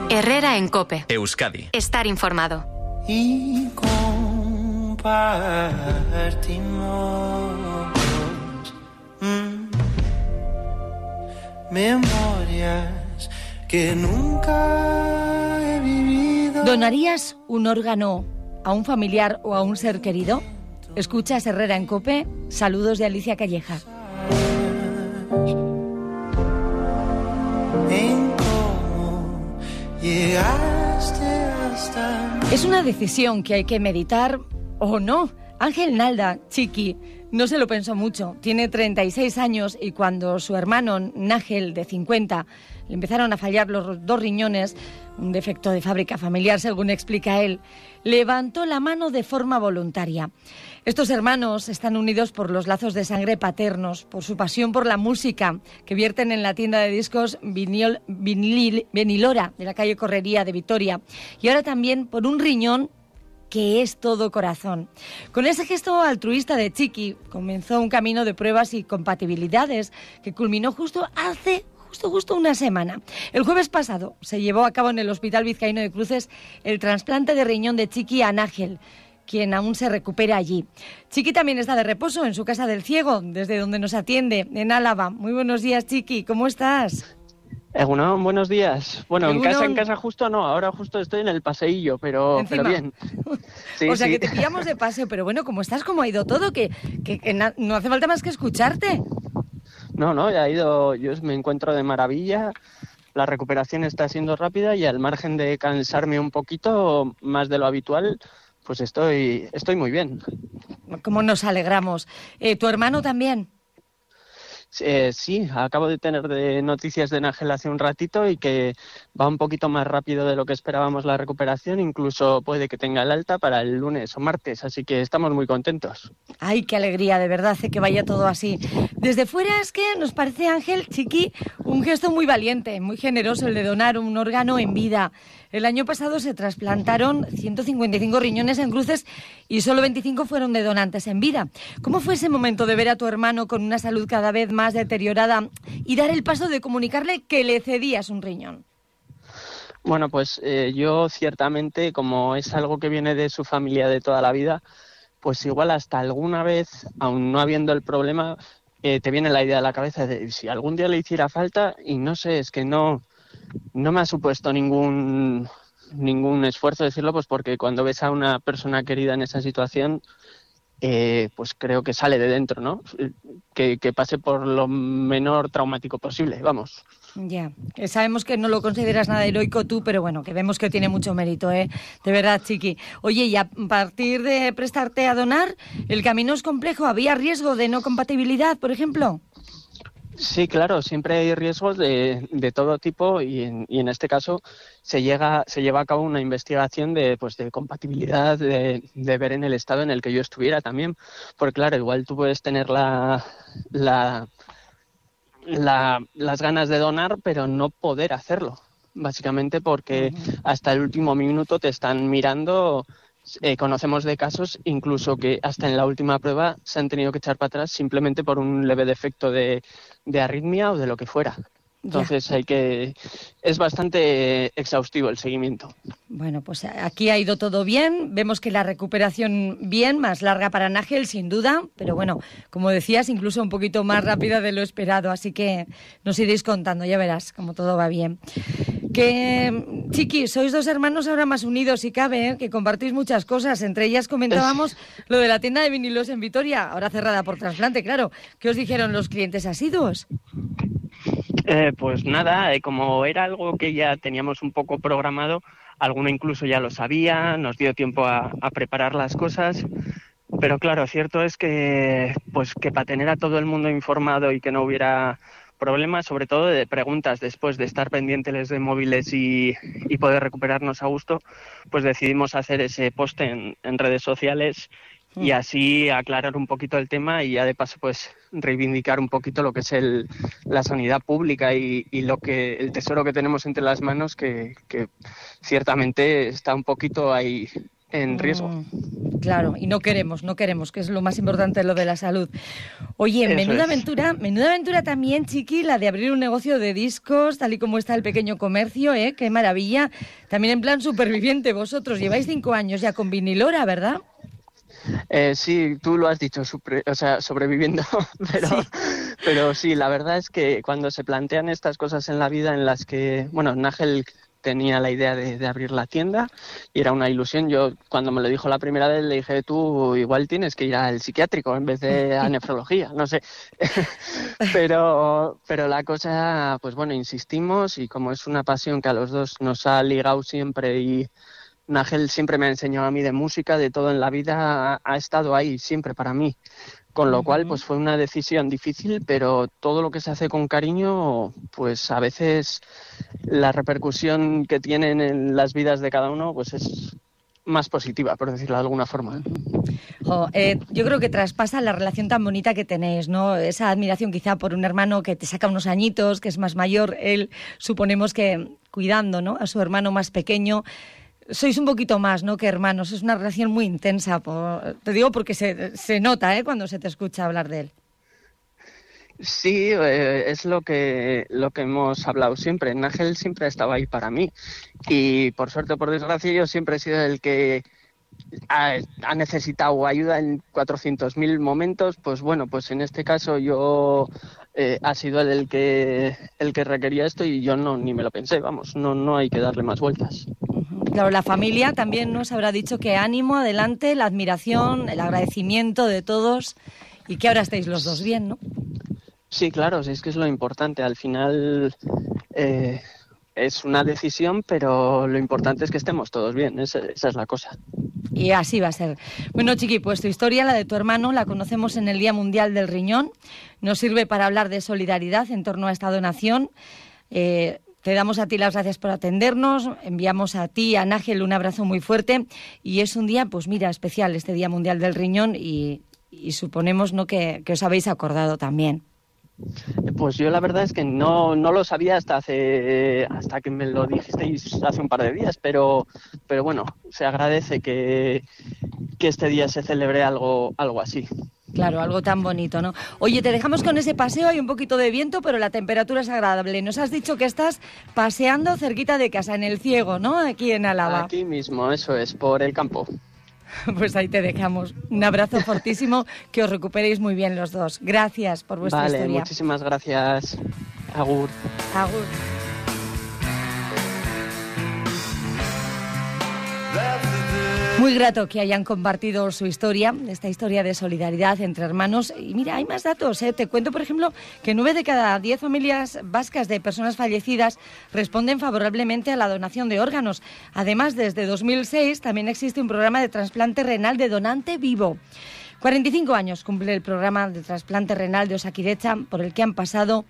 Herrera en COPE. Euskadi. Estar informado. Y compartimos memorias que nunca he vivido. ¿Donarías un órgano a un familiar o a un ser querido? Escuchas Herrera en COPE. Saludos de Alicia Calleja. En cómo llegaste hasta... Es una decisión que hay que meditar o no. Ángel Nalda, Chiqui, no se lo pensó mucho. Tiene 36 años y cuando su hermano Nájel, de 50, le empezaron a fallar los 2 riñones, un defecto de fábrica familiar, según explica él, levantó la mano de forma voluntaria. Estos hermanos están unidos por los lazos de sangre paternos, por su pasión por la música, que vierten en la tienda de discos Vinilora, de la calle Correría de Vitoria, y ahora también por un riñón que es todo corazón. Con ese gesto altruista de Chiqui comenzó un camino de pruebas y compatibilidades que culminó justo una semana. El jueves pasado se llevó a cabo en el Hospital Vizcaíno de Cruces el trasplante de riñón de Chiqui a Nájel, quien aún se recupera allí. Chiqui también está de reposo en su casa del Ciego, desde donde nos atiende, en Álava. Muy buenos días, Chiqui, ¿cómo estás? Egunon, buenos días. Bueno, Egunon. en casa justo no, ahora justo estoy en el paseillo, pero bien. Sí, o sea, sí. que te pillamos de paseo, pero bueno, ¿cómo estás? ¿Cómo ha ido todo? Que no hace falta más que escucharte. No, ya ha ido, yo me encuentro de maravilla, la recuperación está siendo rápida y al margen de cansarme un poquito más de lo habitual, pues estoy muy bien. ¿Cómo nos alegramos? ¿Tu hermano también? Sí, acabo de tener noticias de Nájel hace un ratito y que va un poquito más rápido de lo que esperábamos la recuperación, incluso puede que tenga el alta para el lunes o martes, así que estamos muy contentos. Ay, qué alegría, de verdad, que vaya todo así. Desde fuera es que nos parece, Ángel, Chiqui, un gesto muy valiente, muy generoso el de donar un órgano en vida. El año pasado se trasplantaron 155 riñones en Cruces y solo 25 fueron de donantes en vida. ¿Cómo fue ese momento de ver a tu hermano con una salud cada vez más deteriorada y dar el paso de comunicarle que le cedías un riñón? Bueno, pues yo ciertamente, como es algo que viene de su familia de toda la vida, pues igual hasta alguna vez, aun no habiendo el problema, te viene la idea a la cabeza de si algún día le hiciera falta, y no sé, es que no me ha supuesto ningún esfuerzo decirlo, pues porque cuando ves a una persona querida en esa situación, pues creo que sale de dentro, ¿no? Que pase por lo menor traumático posible, vamos. Ya, sabemos que no lo consideras nada heroico tú, pero bueno, que vemos que tiene mucho mérito, ¿eh? De verdad, Chiqui. Oye, y a partir de prestarte a donar, ¿el camino es complejo? ¿Había riesgo de no compatibilidad, por ejemplo? Sí, claro, siempre hay riesgos de todo tipo y en este caso se lleva a cabo una investigación de compatibilidad, de ver en el estado en el que yo estuviera también, porque claro, igual tú puedes tener las ganas de donar, pero no poder hacerlo, básicamente porque hasta el último minuto te están mirando. Conocemos de casos incluso que hasta en la última prueba se han tenido que echar para atrás simplemente por un leve defecto de arritmia o de lo que fuera. Entonces es bastante exhaustivo el seguimiento. Bueno, pues aquí ha ido todo bien, vemos que la recuperación bien, más larga para Nájel sin duda, pero bueno, como decías, incluso un poquito más rápida de lo esperado, así que nos iréis contando, ya verás cómo todo va bien. Que, Chiqui, sois 2 hermanos ahora más unidos si cabe, que compartís muchas cosas, entre ellas comentábamos lo de la tienda de vinilos en Vitoria, ahora cerrada por trasplante, claro. ¿Qué os dijeron los clientes asiduos? Pues nada, como era algo que ya teníamos un poco programado, alguno incluso ya lo sabía, nos dio tiempo a preparar las cosas, pero claro, cierto es que para tener a todo el mundo informado y que no hubiera problemas, sobre todo de preguntas después de estar pendientes de móviles y poder recuperarnos a gusto, pues decidimos hacer ese post en redes sociales y así aclarar un poquito el tema y ya de paso pues reivindicar un poquito lo que es la sanidad pública y el tesoro que tenemos entre las manos que ciertamente está un poquito ahí en riesgo. Claro, y no queremos, que es lo más importante, lo de la salud. Oye, Eso menuda es. aventura también, Chiqui, la de abrir un negocio de discos, tal y como está el pequeño comercio, ¿eh? Qué maravilla. También en plan superviviente, vosotros lleváis 5 años ya con Vinilora, ¿verdad? Sí, tú lo has dicho, sobreviviendo, pero, Sí. pero sí, la verdad es que cuando se plantean estas cosas en la vida en las que, bueno, Nájel tenía la idea de abrir la tienda y era una ilusión. Yo cuando me lo dijo la primera vez le dije, tú igual tienes que ir al psiquiátrico en vez de a nefrología, no sé. Pero la cosa, pues bueno, insistimos y como es una pasión que a los dos nos ha ligado siempre y Nájel siempre me ha enseñado a mí de música, de todo en la vida, ha estado ahí siempre para mí. Con lo cual, pues fue una decisión difícil, pero todo lo que se hace con cariño, pues a veces la repercusión que tienen en las vidas de cada uno, pues es más positiva, por decirlo de alguna forma. Yo creo que traspasa la relación tan bonita que tenéis, ¿no? Esa admiración quizá por un hermano que te saca unos añitos, que es más mayor, él suponemos que cuidando, ¿no?, a su hermano más pequeño. Sois un poquito más, ¿no?, que hermanos. Es una relación muy intensa. Te digo porque se nota, ¿eh?, cuando se te escucha hablar de él. Sí, es lo que hemos hablado siempre. Nájel siempre ha estado ahí para mí. Y por suerte o por desgracia yo siempre he sido el que ha necesitado ayuda en 400.000 momentos. Pues bueno, pues en este caso yo ha sido él el que requería esto y yo ni me lo pensé, vamos, no hay que darle más vueltas. Claro, la familia también nos habrá dicho que ánimo, adelante, la admiración, el agradecimiento de todos y que ahora estéis los dos bien, ¿no? Sí, claro, es que es lo importante. Al final es una decisión, pero lo importante es que estemos todos bien. Esa es la cosa. Y así va a ser. Bueno, Chiqui, pues tu historia, la de tu hermano, la conocemos en el Día Mundial del Riñón. Nos sirve para hablar de solidaridad en torno a esta donación. Te damos a ti las gracias por atendernos, enviamos a ti, a Nájel, un abrazo muy fuerte y es un día, pues mira, especial, este Día Mundial del Riñón y suponemos, ¿no?, que os habéis acordado también. Pues yo la verdad es que no lo sabía hasta que me lo dijisteis hace un par de días, pero bueno, se agradece que este día se celebre algo así. Claro, algo tan bonito, ¿no? Oye, te dejamos con ese paseo, hay un poquito de viento, pero la temperatura es agradable. Nos has dicho que estás paseando cerquita de casa, en El Ciego, ¿no?, aquí en Álava. Aquí mismo, eso es, por el campo. Pues ahí te dejamos. Un abrazo fortísimo, que os recuperéis muy bien los dos. Gracias por vuestra historia. Vale, muchísimas gracias. Agur. Agur. Muy grato que hayan compartido su historia, esta historia de solidaridad entre hermanos. Y mira, hay más datos, ¿eh? Te cuento, por ejemplo, que 9 de cada 10 familias vascas de personas fallecidas responden favorablemente a la donación de órganos. Además, desde 2006 también existe un programa de trasplante renal de donante vivo. 45 años cumple el programa de trasplante renal de Osakidetza, por el que han pasado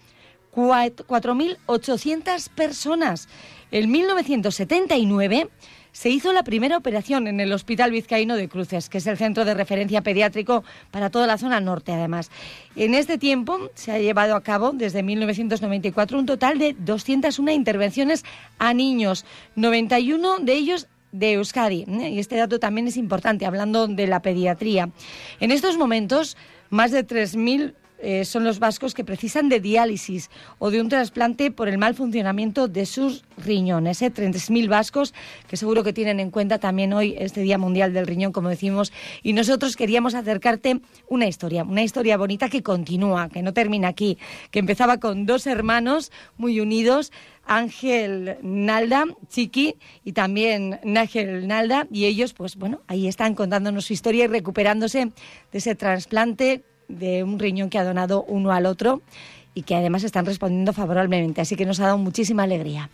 4.800 personas. En 1979... se hizo la primera operación en el Hospital Vizcaíno de Cruces, que es el centro de referencia pediátrico para toda la zona norte, además. En este tiempo se ha llevado a cabo, desde 1994, un total de 201 intervenciones a niños, 91 de ellos de Euskadi. Y este dato también es importante, hablando de la pediatría. En estos momentos, más de 3.000 son los vascos que precisan de diálisis o de un trasplante por el mal funcionamiento de sus riñones. 3.000 vascos que seguro que tienen en cuenta también hoy este Día Mundial del Riñón, como decimos, y nosotros queríamos acercarte una historia bonita que continúa, que no termina aquí, que empezaba con 2 hermanos muy unidos, Ángel Nalda, Chiqui, y también Nájel Nalda, y ellos, pues bueno, ahí están contándonos su historia y recuperándose de ese trasplante de un riñón que ha donado uno al otro y que además están respondiendo favorablemente, así que nos ha dado muchísima alegría.